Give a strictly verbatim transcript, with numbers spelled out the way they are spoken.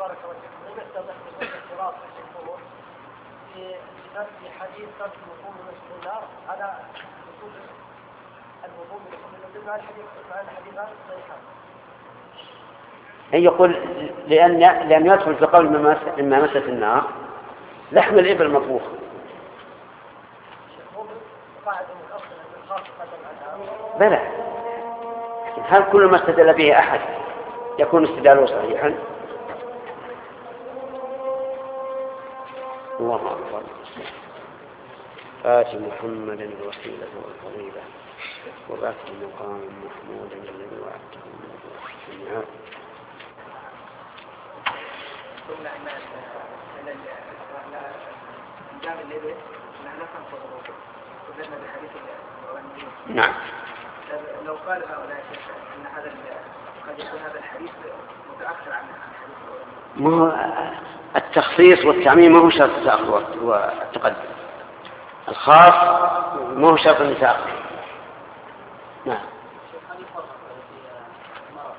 بارك الله فيكم لم يستطع الاعتراض في الجمهور في نفس حديث ترك الوقوف من مسجد النار على وصول الوقوف من مسجد النار الحديث مع الحديثان صحيحان. يقول لأن لم يدخل في قول مما مست النار لحم الإبل مطبوخ. بلى، هل كل ما استدل به أحد يكون استدلاله صحيحا؟ الله أكبر. آت محمدا الوسيلة والفضيلة وبعث مقام محمودا الذي وعدته من قلنا ان ان الجامع الذي نحن نفهم قلنا بحديث الأولانيين. نعم. لو قال هؤلاء ان هذا قد يكون هذا الحديث متاخر عن الحديث الاولاني. ما هو التخصيص والتعميم ما هو شرط التأخر والتقدم. الخاص ما هو شرط التأخر. نعم.